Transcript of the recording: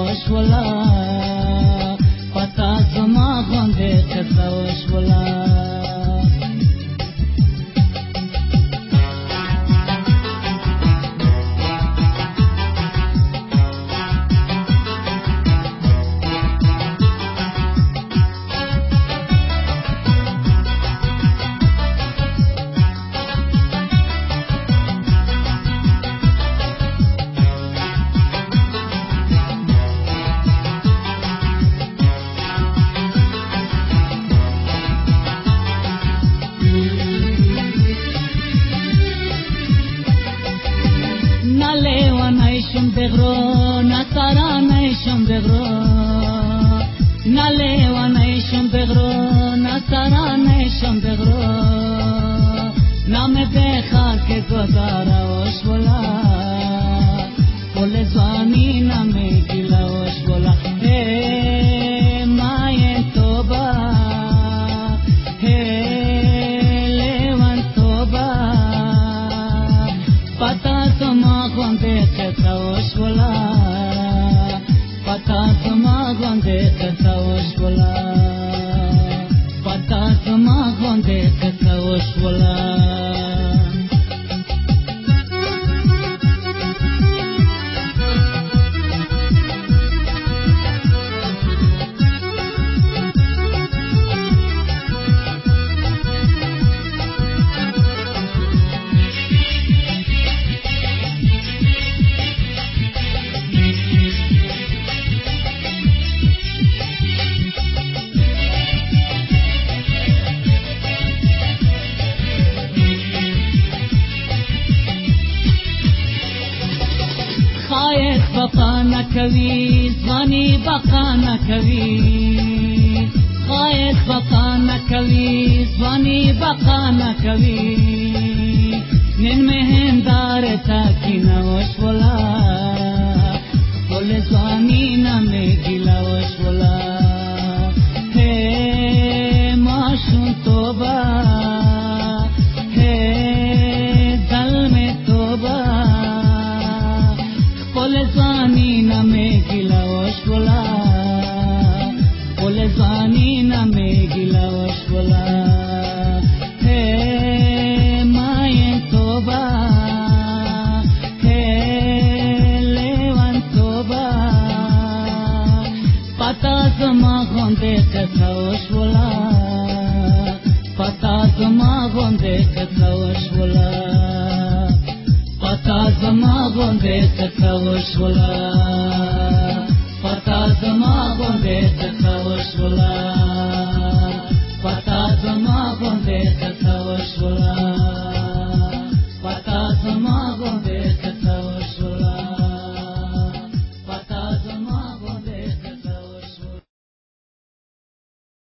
وشولا پتا زما غونډه کړه وشولا بغرو نصارا نیشم بغرو نلیوا نیشم بغرو نصارا نیشم بغرو نام بخار که گذارا وشولا پول زوانی نام گیلا وشولا مای توبا لیوان توبا پتا تما گونده وشولا پتا زما غونډه کړه وشولا پتا زما غونډه کړه وشولا بقا نکوی زوانی بقا نکوی خواهد بقا نکوی زوانی بقا نکوی نن مهندار تاکی نوشولا بول زوانی نمی گیلا وشولا ہے ماشون توبا ہے دل میں توبا زانی نمی گیلا وشولا بول زانی نمی گیلا وشولا ہے مای توبا ہے لیوان توبا پتا زما غونډه کړه وشولا پتا زما غونډه کړه وشولا پتا زما غونډه کړه وشولا پتا زما غونډه کړه وشولا پتا زما غونډه کړه وشولا